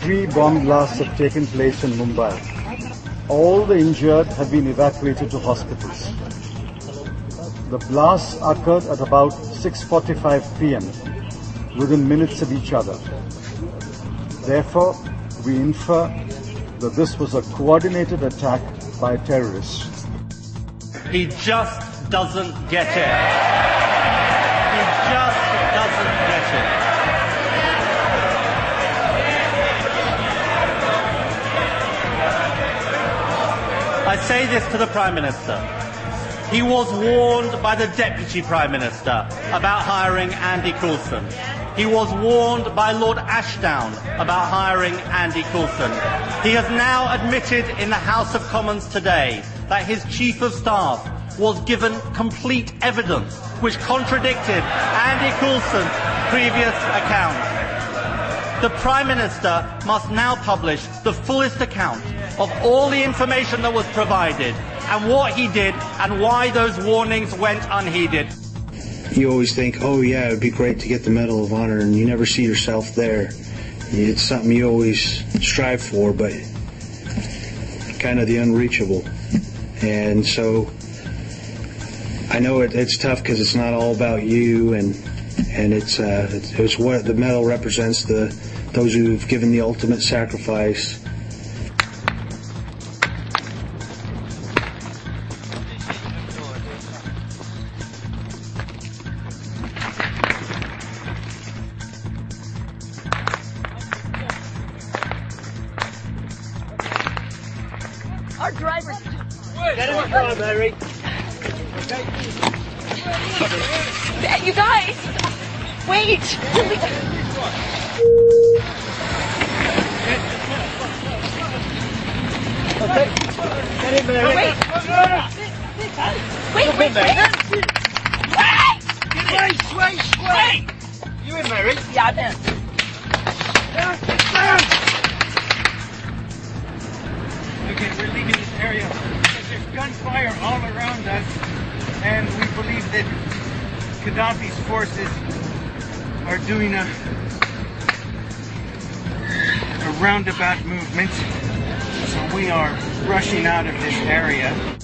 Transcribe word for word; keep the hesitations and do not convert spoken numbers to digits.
Three bomb blasts have taken place in Mumbai. All the injured have been evacuated to hospitals. The blasts occurred at about six forty-five p m within minutes of each other. Therefore, we infer that this was a coordinated attack by terrorists. He just doesn't get it. He just doesn't get it. I say this to the Prime Minister. He was warned by the Deputy Prime Minister about hiring Andy Coulson. He was warned by Lord Ashdown about hiring Andy Coulson. He has now admitted in the House of Commons today that his Chief of Staff was given complete evidence which contradicted Andy Coulson's previous account. The Prime Minister must now publish the fullest account of all the information that was provided and what he did and why those warnings went unheeded. You always think, oh yeah, it would be great to get the Medal of Honor, and you never see yourself there. It's something you always strive for, but kind of the unreachable. And so I know it, it's tough because it's not all about you, and and it's uh, it's, it's what the medal represents, the those who've given the ultimate sacrifice. Our drivers. Get in the car, Mary. You guys, wait. Okay. Get in, Mary. Wait. Wait, wait, wait. Wait, wait, wait. You in, Mary? Yeah, I'm in. Okay, we're leaving this area. There's gunfire all around us, and we believe that Gaddafi's forces are doing a, a roundabout movement. So we are rushing out of this area.